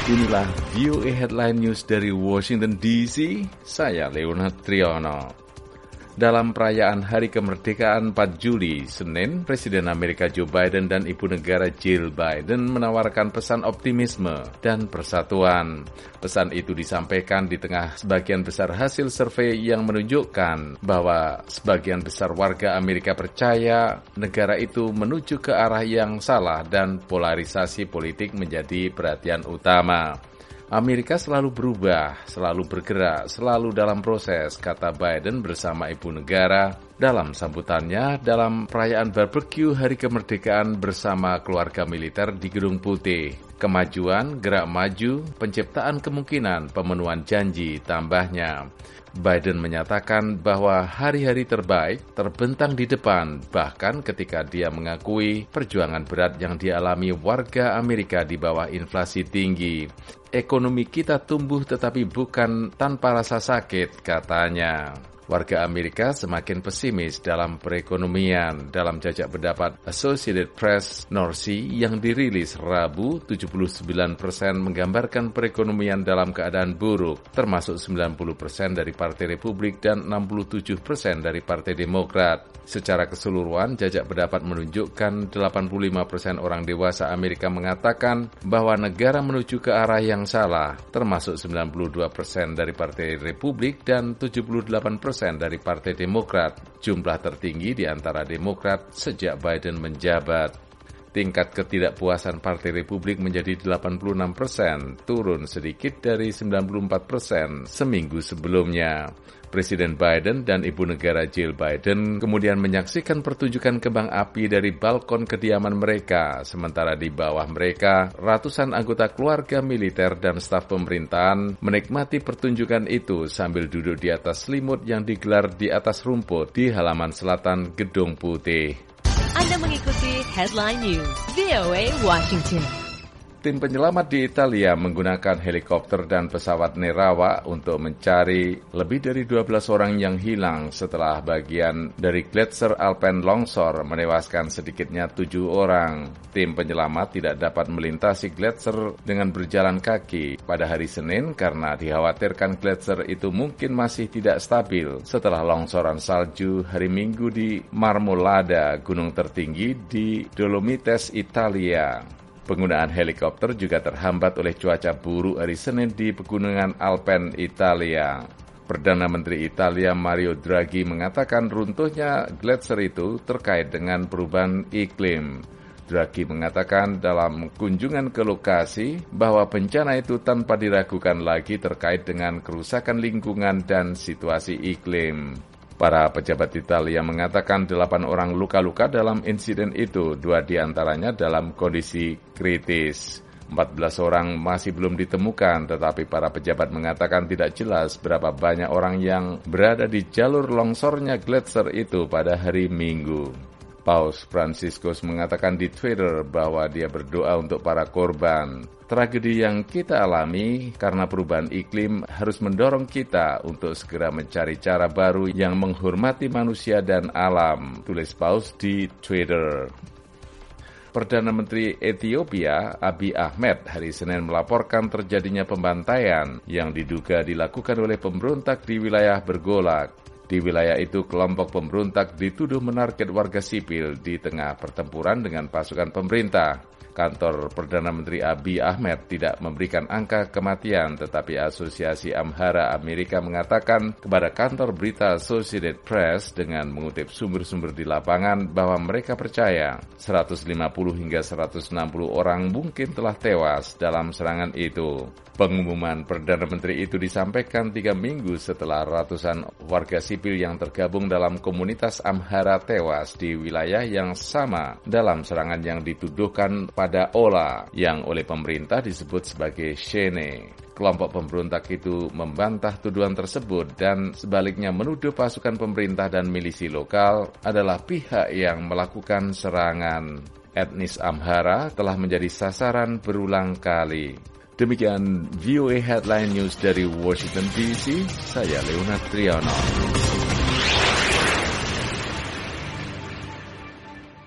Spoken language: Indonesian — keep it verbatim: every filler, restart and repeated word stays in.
Inilah V O A Headline News dari Washington D C, saya Leonard Triono. Dalam perayaan Hari Kemerdekaan empat Juli, Senin, Presiden Amerika Joe Biden dan Ibu Negara Jill Biden menawarkan pesan optimisme dan persatuan. Pesan itu disampaikan di tengah sebagian besar hasil survei yang menunjukkan bahwa sebagian besar warga Amerika percaya negara itu menuju ke arah yang salah dan polarisasi politik menjadi perhatian utama. Amerika selalu berubah, selalu bergerak, selalu dalam proses, kata Biden bersama Ibu Negara dalam sambutannya dalam perayaan barbecue Hari Kemerdekaan bersama keluarga militer di Gedung Putih. Kemajuan, gerak maju, penciptaan kemungkinan, pemenuhan janji, tambahnya. Biden menyatakan bahwa hari-hari terbaik terbentang di depan, bahkan ketika dia mengakui perjuangan berat yang dialami warga Amerika di bawah inflasi tinggi. Ekonomi kita tumbuh tetapi bukan tanpa rasa sakit, katanya. Warga Amerika semakin pesimis dalam perekonomian. Dalam jajak pendapat Associated Press Norsi yang dirilis Rabu, tujuh puluh sembilan persen menggambarkan perekonomian dalam keadaan buruk, termasuk sembilan puluh persen dari Partai Republik dan enam puluh tujuh persen dari Partai Demokrat. Secara keseluruhan, jajak pendapat menunjukkan delapan puluh lima persen orang dewasa Amerika mengatakan bahwa negara menuju ke arah yang salah, termasuk sembilan puluh dua persen dari Partai Republik dan tujuh puluh delapan persen dari Partai Demokrat, jumlah tertinggi di antara Demokrat sejak Biden menjabat. Tingkat ketidakpuasan Partai Republik menjadi delapan puluh enam persen, turun sedikit dari sembilan puluh empat persen seminggu sebelumnya. Presiden Biden dan Ibu Negara Jill Biden kemudian menyaksikan pertunjukan kembang api dari balkon kediaman mereka, sementara di bawah mereka, ratusan anggota keluarga militer dan staf pemerintahan menikmati pertunjukan itu sambil duduk di atas selimut yang digelar di atas rumput di halaman selatan Gedung Putih. Anda mengikuti Headline News V O A Washington. Tim penyelamat di Italia menggunakan helikopter dan pesawat Nerawa untuk mencari lebih dari dua belas orang yang hilang setelah bagian dari gletser Alpen longsor menewaskan sedikitnya tujuh orang. Tim penyelamat tidak dapat melintasi gletser dengan berjalan kaki pada hari Senin karena dikhawatirkan gletser itu mungkin masih tidak stabil setelah longsoran salju hari Minggu di Marmolada, gunung tertinggi di Dolomites, Italia. Penggunaan helikopter juga terhambat oleh cuaca buruk hari Senin di pegunungan Alpen, Italia. Perdana Menteri Italia Mario Draghi mengatakan runtuhnya gletser itu terkait dengan perubahan iklim. Draghi mengatakan dalam kunjungan ke lokasi bahwa bencana itu tanpa diragukan lagi terkait dengan kerusakan lingkungan dan situasi iklim. Para pejabat Italia mengatakan delapan orang luka-luka dalam insiden itu, dua diantaranya dalam kondisi kritis. empat belas orang masih belum ditemukan, tetapi para pejabat mengatakan tidak jelas berapa banyak orang yang berada di jalur longsornya gletser itu pada hari Minggu. Paus Franciscus mengatakan di Twitter bahwa dia berdoa untuk para korban. Tragedi yang kita alami karena perubahan iklim harus mendorong kita untuk segera mencari cara baru yang menghormati manusia dan alam, tulis Paus di Twitter. Perdana Menteri Ethiopia Abiy Ahmed hari Senin melaporkan terjadinya pembantaian yang diduga dilakukan oleh pemberontak di wilayah bergolak. Di wilayah itu, kelompok pemberontak dituduh menarget warga sipil di tengah pertempuran dengan pasukan pemerintah. Kantor Perdana Menteri Abiy Ahmed tidak memberikan angka kematian, tetapi Asosiasi Amhara Amerika mengatakan kepada kantor berita Associated Press dengan mengutip sumber-sumber di lapangan bahwa mereka percaya seratus lima puluh hingga seratus enam puluh orang mungkin telah tewas dalam serangan itu. Pengumuman Perdana Menteri itu disampaikan tiga minggu setelah ratusan warga sipil yang tergabung dalam komunitas Amhara tewas di wilayah yang sama dalam serangan yang dituduhkan pada Ola, yang oleh pemerintah disebut sebagai Shene. Kelompok pemberontak itu membantah tuduhan tersebut dan sebaliknya menuduh pasukan pemerintah dan milisi lokal adalah pihak yang melakukan serangan. Etnis Amhara telah menjadi sasaran berulang kali. Demikian V O A Headline News dari Washington D C, saya Leonard Triono.